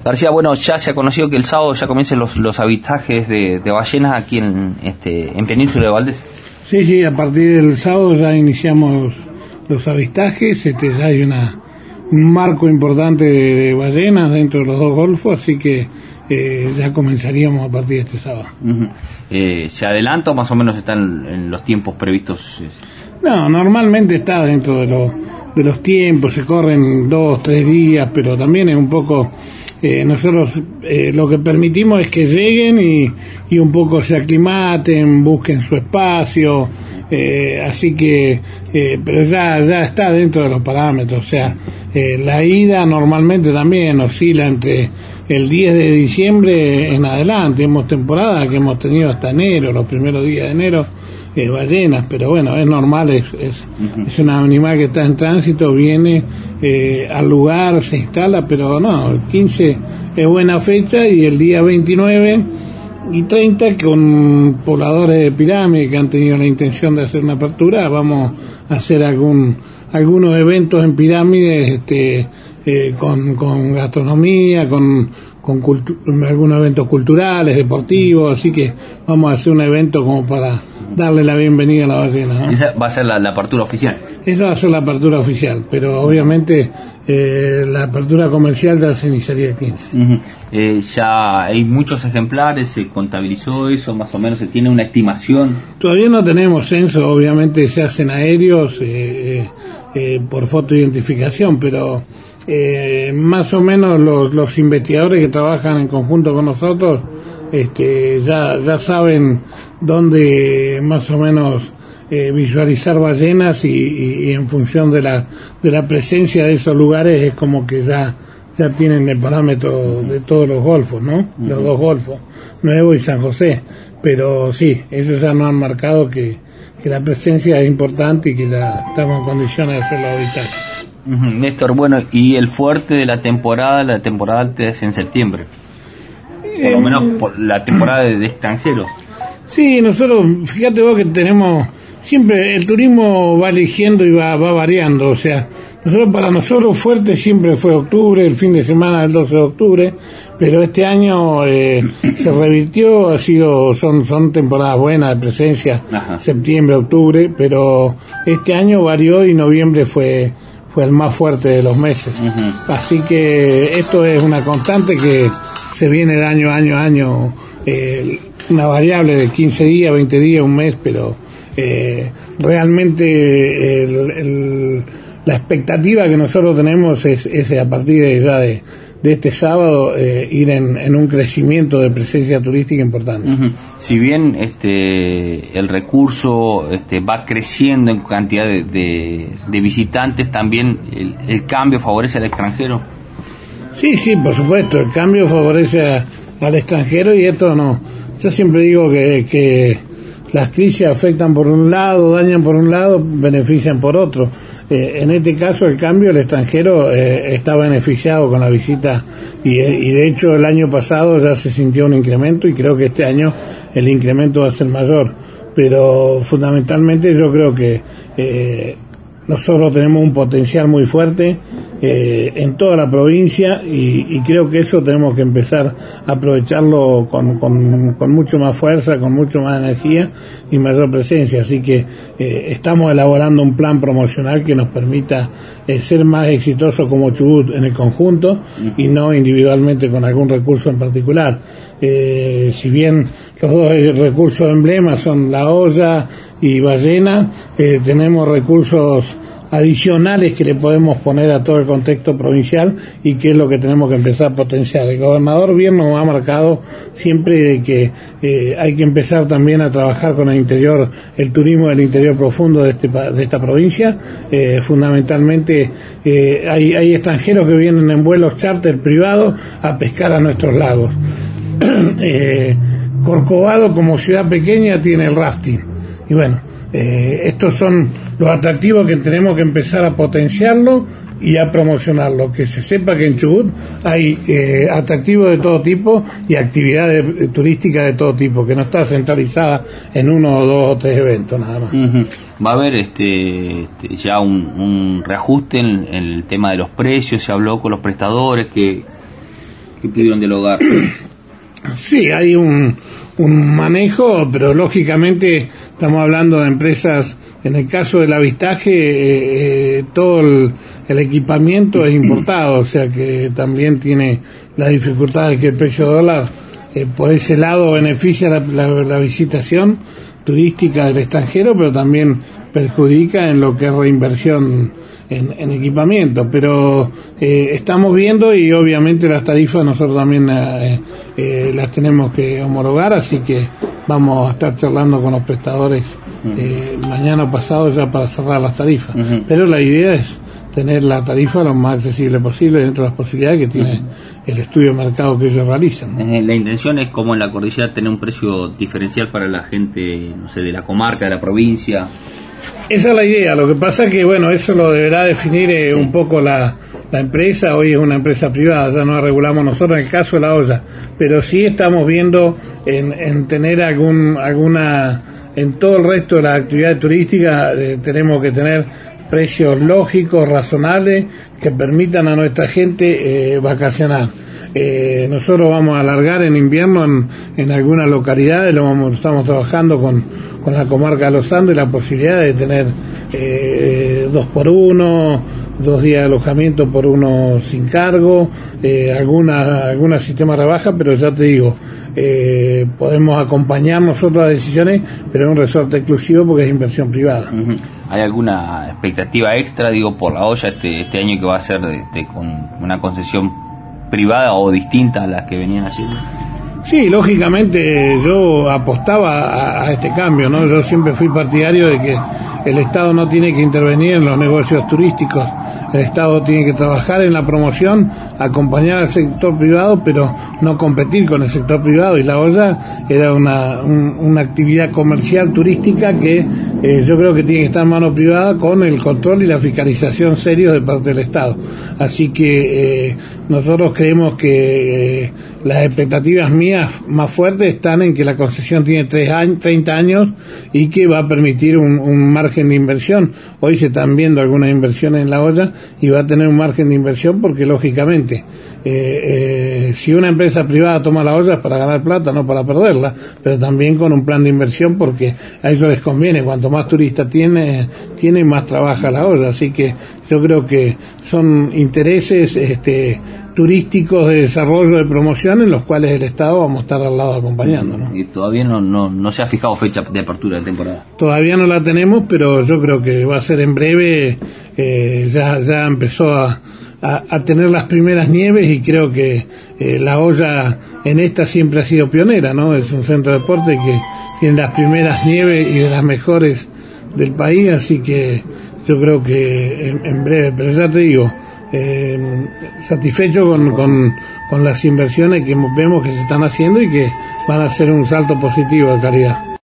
García, bueno, ya se ha conocido que el sábado ya comienzan los avistajes de ballenas aquí en Península de Valdés. Sí, a partir del sábado ya iniciamos los avistajes, ya hay un marco importante de ballenas dentro de los dos golfos, así que ya comenzaríamos a partir de este sábado. ¿Se adelanta o más o menos están en los tiempos previstos? No, normalmente está dentro de los tiempos, se corren 2-3 días, pero también es un poco... nosotros lo que permitimos es que lleguen y un poco se aclimaten, busquen su espacio, así que pero ya está dentro de los parámetros. O sea, la ida normalmente también oscila entre el 10 de diciembre en adelante. Hemos temporada que hemos tenido hasta enero, los primeros días de enero, ballenas, pero bueno, es normal, es un animal que está en tránsito, viene al lugar, se instala, pero no, el 15 es buena fecha, y el día 29 y 30 con pobladores de pirámide que han tenido la intención de hacer una apertura, vamos a hacer algunos eventos en pirámides, con gastronomía, con algunos eventos culturales, deportivos, así que vamos a hacer un evento como para darle la bienvenida a la ballena, ¿no? Esa va a ser la apertura oficial. Esa va a ser la apertura oficial, pero obviamente la apertura comercial ya se iniciaría el 15. Ya hay muchos ejemplares, se contabilizó eso, más o menos se tiene una estimación. Todavía no tenemos censo, obviamente se hacen aéreos por fotoidentificación, pero más o menos los investigadores que trabajan en conjunto con nosotros ya saben dónde más o menos visualizar ballenas, y en función de la presencia de esos lugares es como que ya tienen el parámetro de todos los golfos, ¿no? Los dos golfos, Nuevo y San José, pero sí, ellos ya nos han marcado que la presencia es importante y que ya estamos en condiciones de hacerlo habitar. Néstor, bueno, y el fuerte de la temporada es en septiembre, por lo menos por la temporada de extranjeros. Sí, nosotros, fíjate vos que tenemos, siempre el turismo va eligiendo y va variando, o sea, para nosotros fuerte siempre fue octubre, el fin de semana del 12 de octubre, pero este año se revirtió, son temporadas buenas de presencia, septiembre, octubre, pero este año varió y noviembre fue el más fuerte de los meses. Así que esto es una constante que se viene de año a año, una variable de 15 días, 20 días, un mes, pero realmente la expectativa que nosotros tenemos es a partir de este sábado ir en un crecimiento de presencia turística importante. Si bien el recurso va creciendo en cantidad de visitantes, también el cambio favorece al extranjero. Sí, por supuesto, el cambio favorece al extranjero, y esto no. Yo siempre digo que las crisis afectan por un lado, dañan por un lado, benefician por otro. En este caso el cambio, el extranjero está beneficiado con la visita, y de hecho el año pasado ya se sintió un incremento, y creo que este año el incremento va a ser mayor, pero fundamentalmente yo creo que nosotros tenemos un potencial muy fuerte en toda la provincia, y creo que eso tenemos que empezar a aprovecharlo con mucho más fuerza, con mucho más energía y mayor presencia. Así que estamos elaborando un plan promocional que nos permita ser más exitosos como Chubut en el conjunto, y no individualmente con algún recurso en particular. Si bien los dos recursos emblema son la olla y ballena, tenemos recursos adicionales que le podemos poner a todo el contexto provincial, y que es lo que tenemos que empezar a potenciar. El gobernador bien nos ha marcado siempre de que hay que empezar también a trabajar con el interior, el turismo del interior profundo de esta provincia. Fundamentalmente hay extranjeros que vienen en vuelos charter privados a pescar a nuestros lagos. Corcovado, como ciudad pequeña, tiene el rafting, y bueno, estos son los atractivos que tenemos que empezar a potenciarlo y a promocionarlo, que se sepa que en Chubut hay atractivos de todo tipo y actividades turísticas de todo tipo, que no está centralizada en 1 o 2 o 3 eventos nada más. Va a haber ya un reajuste en el tema de los precios. Se habló con los prestadores que que pudieron dialogar. Sí, hay un manejo, pero lógicamente estamos hablando de empresas, en el caso del avistaje, todo el equipamiento es importado, o sea que también tiene las dificultades que el precio dólar, por ese lado beneficia la visitación turística del extranjero, pero también perjudica en lo que es reinversión en equipamiento, pero estamos viendo, y obviamente las tarifas nosotros también las tenemos que homologar, así que vamos a estar charlando con los prestadores mañana o pasado ya para cerrar las tarifas, pero la idea es tener la tarifa lo más accesible posible dentro de las posibilidades que tiene el estudio de mercado que ellos realizan, ¿no? La intención es, como en la cordillera, tener un precio diferencial para la gente, no sé, de la comarca, de la provincia. Esa es la idea. Lo que pasa es que, bueno, eso lo deberá definir un poco la empresa. Hoy es una empresa privada, ya no la regulamos nosotros en el caso de La Olla, pero sí estamos viendo en tener alguna, en todo el resto de las actividades turísticas, tenemos que tener precios lógicos, razonables, que permitan a nuestra gente vacacionar. Nosotros vamos a alargar en invierno en algunas localidades, estamos trabajando con la comarca de Los Andes la posibilidad de tener 2x1, 2 días de alojamiento por uno sin cargo, alguna sistema de rebaja, pero ya te digo, podemos acompañar nosotros las decisiones, pero en un resorte exclusivo porque es inversión privada. ¿Hay alguna expectativa extra, por La Olla este año, que va a ser con una concesión privada o distinta a las que venían haciendo? Sí, lógicamente yo apostaba a este cambio, ¿no? Yo siempre fui partidario de que el Estado no tiene que intervenir en los negocios turísticos, el Estado tiene que trabajar en la promoción, acompañar al sector privado, pero no competir con el sector privado, y La Olla era una actividad comercial turística que yo creo que tiene que estar en mano privada con el control y la fiscalización serios de parte del Estado. Así que nosotros creemos que las expectativas mías más fuertes están en que la concesión tiene 30 años y que va a permitir un margen de inversión. Hoy se están viendo algunas inversiones en La Olla y va a tener un margen de inversión porque, lógicamente, si una empresa privada toma La Olla es para ganar plata, no para perderla, pero también con un plan de inversión, porque a ellos les conviene. Cuanto más turistas tiene más trabaja La Olla. Así que yo creo que son intereses turísticos de desarrollo, de promoción, en los cuales el Estado vamos a estar al lado acompañando, ¿no? Y todavía no se ha fijado fecha de apertura de temporada. Todavía no la tenemos, pero yo creo que va a ser en breve. Ya empezó a tener las primeras nieves, y creo que La Olla en esta siempre ha sido pionera, ¿no? Es un centro de deporte que tiene las primeras nieves y de las mejores del país, así que yo creo que en breve, pero ya te digo, satisfecho con las inversiones que vemos que se están haciendo y que van a ser un salto positivo de calidad.